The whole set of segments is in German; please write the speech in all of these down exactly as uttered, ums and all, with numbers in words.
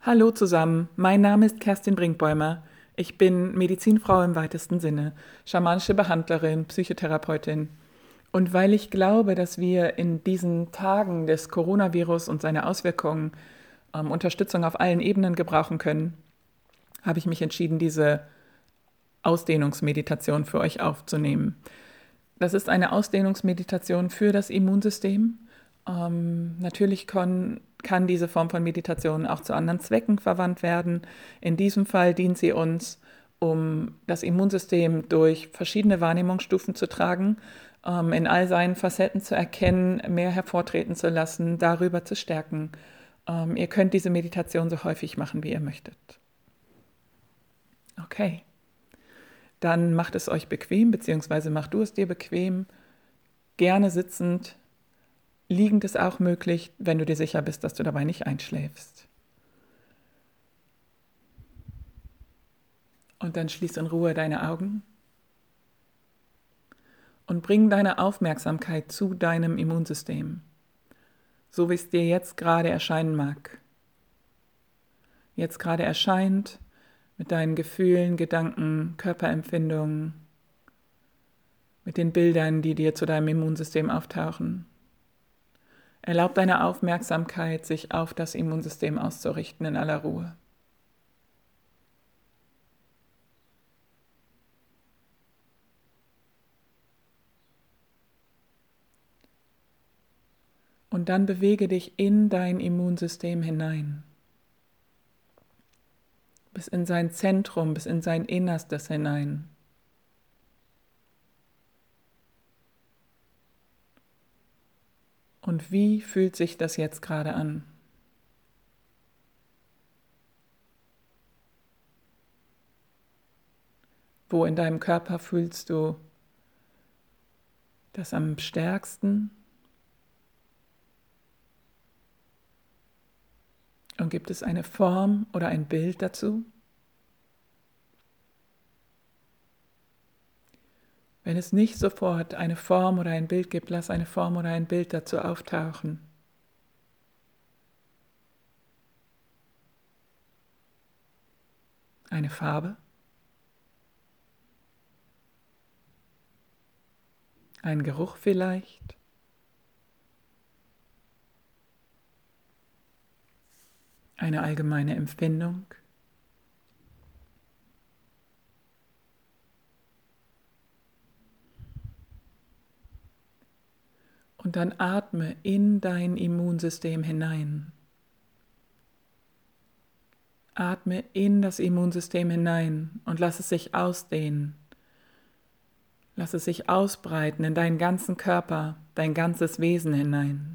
Hallo zusammen, mein Name ist Kerstin Brinkbäumer. Ich bin Medizinfrau im weitesten Sinne, schamanische Behandlerin, Psychotherapeutin. Und weil ich glaube, dass wir in diesen Tagen des Coronavirus und seiner Auswirkungen ähm, Unterstützung auf allen Ebenen gebrauchen können, habe ich mich entschieden, diese Ausdehnungsmeditation für euch aufzunehmen. Das ist eine Ausdehnungsmeditation für das Immunsystem. Ähm, natürlich kann, kann diese Form von Meditation auch zu anderen Zwecken verwandt werden. In diesem Fall dient sie uns, um das Immunsystem durch verschiedene Wahrnehmungsstufen zu tragen, ähm, in all seinen Facetten zu erkennen, mehr hervortreten zu lassen, darüber zu stärken. Ähm, ihr könnt diese Meditation so häufig machen, wie ihr möchtet. Okay, dann macht es euch bequem, beziehungsweise mach du es dir bequem, gerne sitzend. Liegend ist auch möglich, wenn du dir sicher bist, dass du dabei nicht einschläfst. Und dann schließ in Ruhe deine Augen und bring deine Aufmerksamkeit zu deinem Immunsystem, so wie es dir jetzt gerade erscheinen mag. Jetzt gerade erscheint mit deinen Gefühlen, Gedanken, Körperempfindungen, mit den Bildern, die dir zu deinem Immunsystem auftauchen. Erlaub deiner Aufmerksamkeit, sich auf das Immunsystem auszurichten in aller Ruhe. Und dann bewege dich in dein Immunsystem hinein, bis in sein Zentrum, bis in sein Innerstes hinein. Und wie fühlt sich das jetzt gerade an? Wo in deinem Körper fühlst du das am stärksten? Und gibt es eine Form oder ein Bild dazu? Wenn es nicht sofort eine Form oder ein Bild gibt, lass eine Form oder ein Bild dazu auftauchen. Eine Farbe? Ein Geruch vielleicht? Eine allgemeine Empfindung? Und dann atme in dein Immunsystem hinein. Atme in das Immunsystem hinein und lass es sich ausdehnen. Lass es sich ausbreiten in deinen ganzen Körper, dein ganzes Wesen hinein.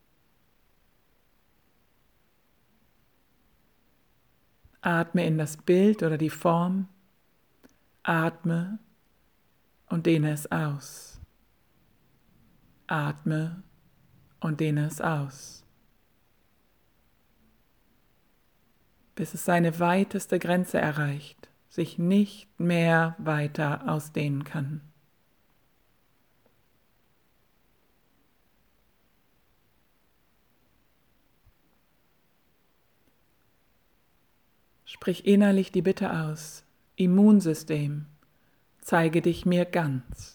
Atme in das Bild oder die Form. Atme und dehne es aus. Atme und dehne es aus, bis es seine weiteste Grenze erreicht, sich nicht mehr weiter ausdehnen kann. Sprich innerlich die Bitte aus: Immunsystem, zeige dich mir ganz.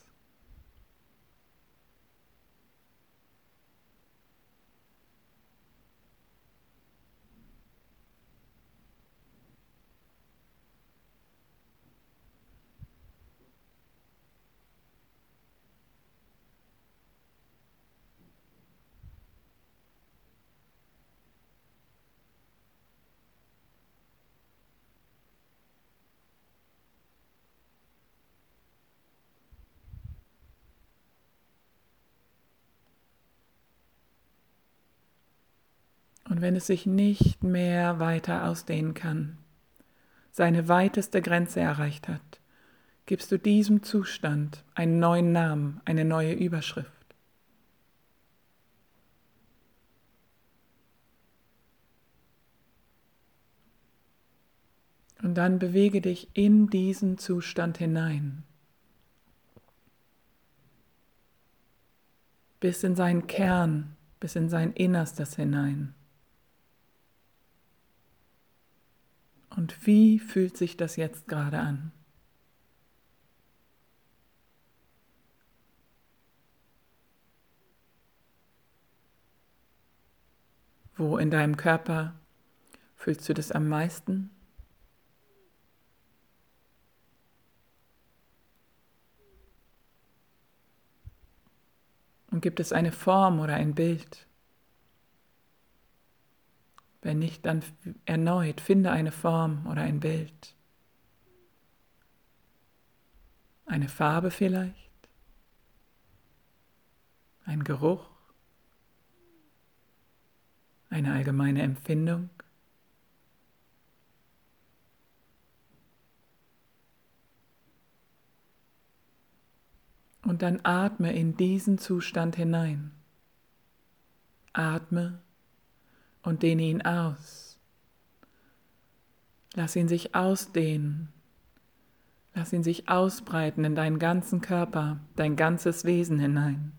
Und wenn es sich nicht mehr weiter ausdehnen kann, seine weiteste Grenze erreicht hat, gibst du diesem Zustand einen neuen Namen, eine neue Überschrift. Und dann bewege dich in diesen Zustand hinein, bis in seinen Kern, bis in sein Innerstes hinein. Und wie fühlt sich das jetzt gerade an? Wo in deinem Körper fühlst du das am meisten? Und gibt es eine Form oder ein Bild? Wenn nicht, dann erneut finde eine Form oder ein Bild. Eine Farbe vielleicht? Ein Geruch? Eine allgemeine Empfindung? Und dann atme in diesen Zustand hinein. Atme und dehne ihn aus. Lass ihn sich ausdehnen. Lass ihn sich ausbreiten in deinen ganzen Körper, dein ganzes Wesen hinein.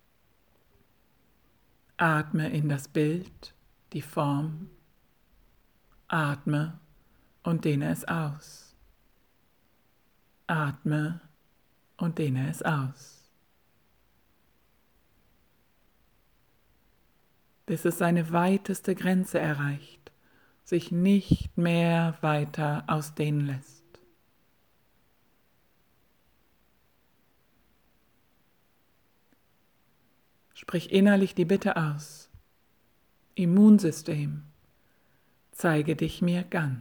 Atme in das Bild, die Form. Atme und dehne es aus. Atme und dehne es aus. Bis es seine weiteste Grenze erreicht, sich nicht mehr weiter ausdehnen lässt. Sprich innerlich die Bitte aus. Immunsystem, zeige dich mir ganz.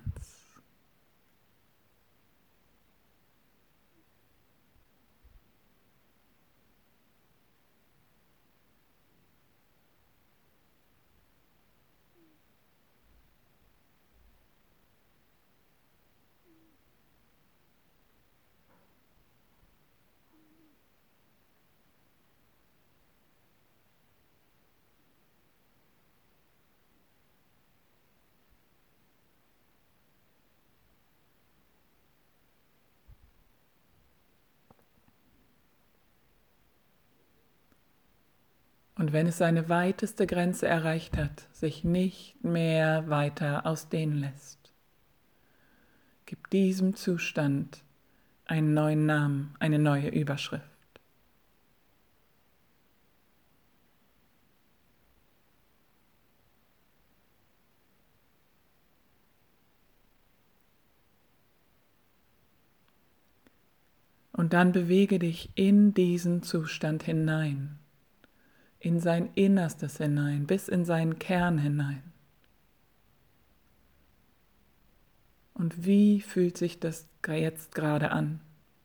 Und wenn es seine weiteste Grenze erreicht hat, sich nicht mehr weiter ausdehnen lässt, gib diesem Zustand einen neuen Namen, eine neue Überschrift. Und dann bewege dich in diesen Zustand hinein, in sein Innerstes hinein, bis in seinen Kern hinein. Und wie fühlt sich das jetzt gerade an?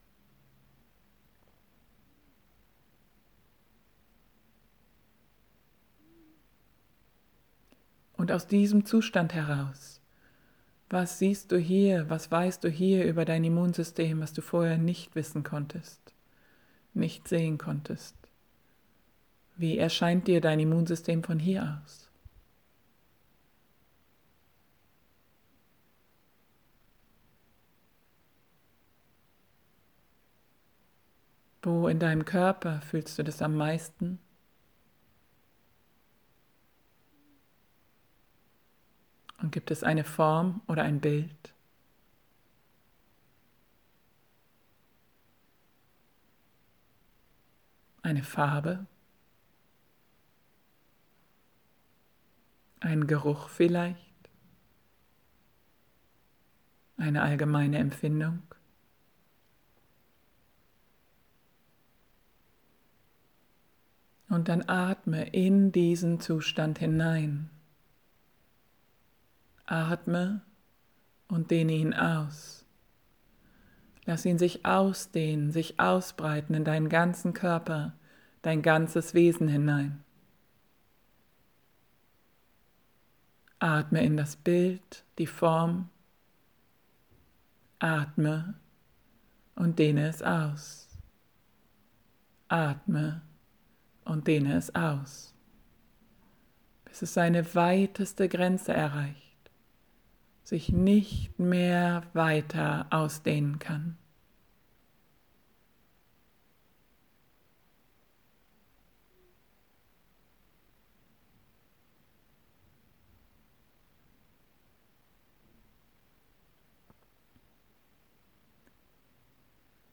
Und aus diesem Zustand heraus, was siehst du hier, was weißt du hier über dein Immunsystem, was du vorher nicht wissen konntest, nicht sehen konntest? Wie erscheint dir dein Immunsystem von hier aus? Wo in deinem Körper fühlst du das am meisten? Und gibt es eine Form oder ein Bild? Eine Farbe? Ein Geruch vielleicht? Eine allgemeine Empfindung? Und dann atme in diesen Zustand hinein. Atme und dehne ihn aus. Lass ihn sich ausdehnen, sich ausbreiten in deinen ganzen Körper, dein ganzes Wesen hinein. Atme in das Bild, die Form. Atme und dehne es aus. Atme und dehne es aus, bis es seine weiteste Grenze erreicht, sich nicht mehr weiter ausdehnen kann.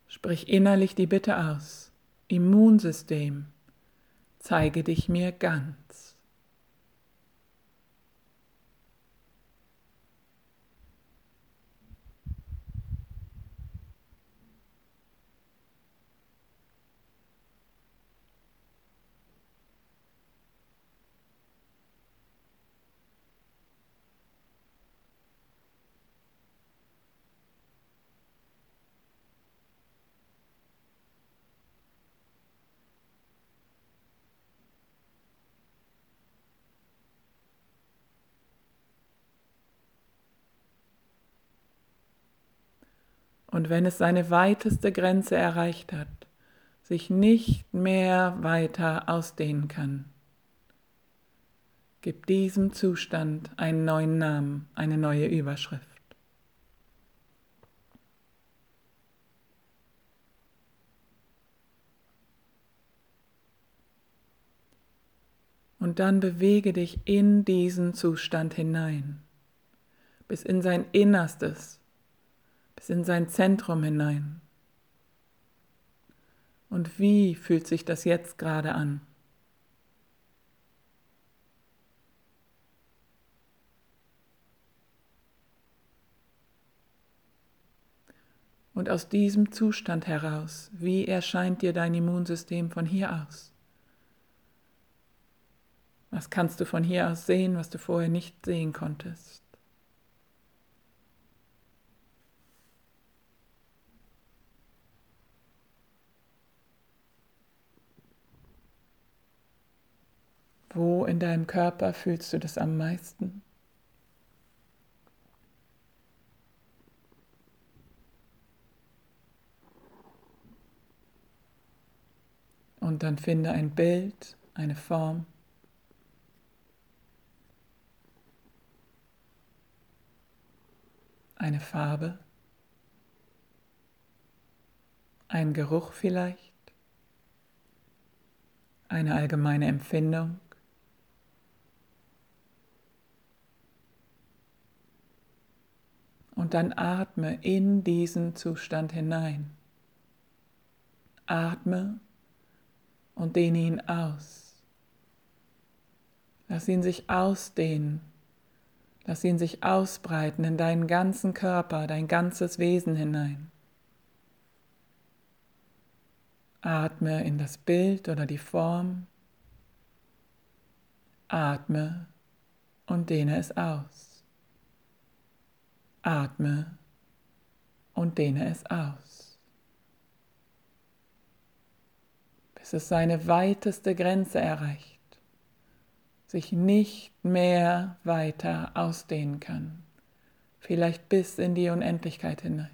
Sprich innerlich die Bitte aus: Immunsystem, zeige dich mir ganz. Und wenn es seine weiteste Grenze erreicht hat, sich nicht mehr weiter ausdehnen kann, gib diesem Zustand einen neuen Namen, eine neue Überschrift. Und dann bewege dich in diesen Zustand hinein, bis in sein Innerstes, bis in sein Zentrum hinein. Und wie fühlt sich das jetzt gerade an? Und aus diesem Zustand heraus, wie erscheint dir dein Immunsystem von hier aus? Was kannst du von hier aus sehen, was du vorher nicht sehen konntest? Wo in deinem Körper fühlst du das am meisten? Und dann finde ein Bild, eine Form, eine Farbe, ein Geruch vielleicht, eine allgemeine Empfindung. Und dann atme in diesen Zustand hinein. Atme und dehne ihn aus. Lass ihn sich ausdehnen. Lass ihn sich ausbreiten in deinen ganzen Körper, dein ganzes Wesen hinein. Atme in das Bild oder die Form. Atme und dehne es aus. Atme und dehne es aus. Bis es seine weiteste Grenze erreicht, sich nicht mehr weiter ausdehnen kann, vielleicht bis in die Unendlichkeit hinein.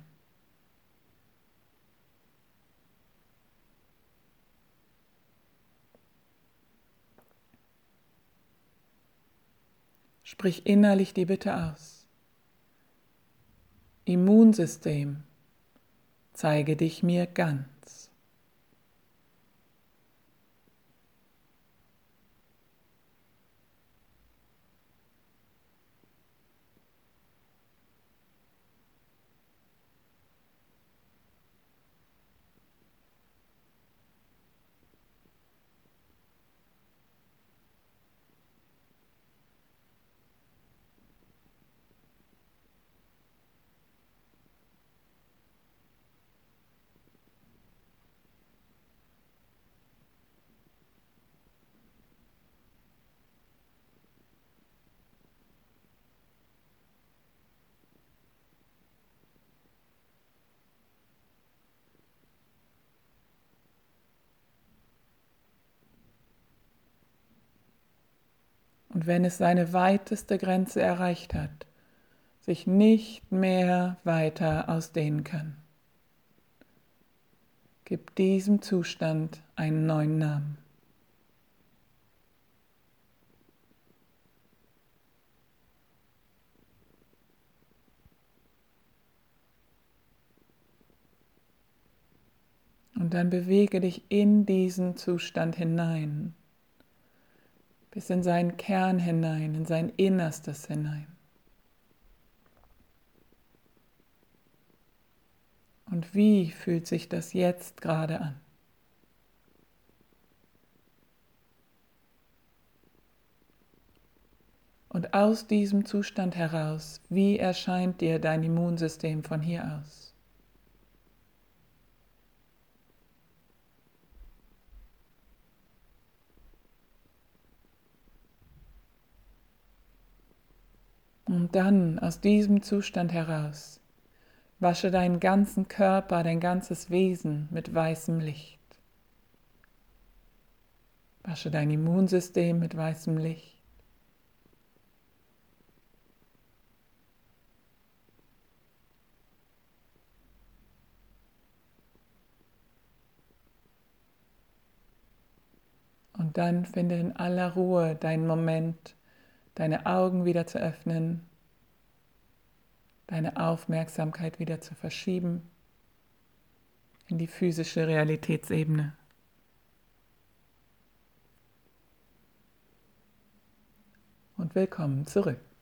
Sprich innerlich die Bitte aus: Immunsystem, zeige dich mir ganz. Und wenn es seine weiteste Grenze erreicht hat, sich nicht mehr weiter ausdehnen kann, gib diesem Zustand einen neuen Namen. Und dann bewege dich in diesen Zustand hinein, bis in seinen Kern hinein, in sein Innerstes hinein. Und wie fühlt sich das jetzt gerade an? Und aus diesem Zustand heraus, wie erscheint dir dein Immunsystem von hier aus? Und dann aus diesem Zustand heraus, wasche deinen ganzen Körper, dein ganzes Wesen mit weißem Licht. Wasche dein Immunsystem mit weißem Licht. Und dann finde in aller Ruhe deinen Moment, deine Augen wieder zu öffnen, deine Aufmerksamkeit wieder zu verschieben in die physische Realitätsebene. Und willkommen zurück.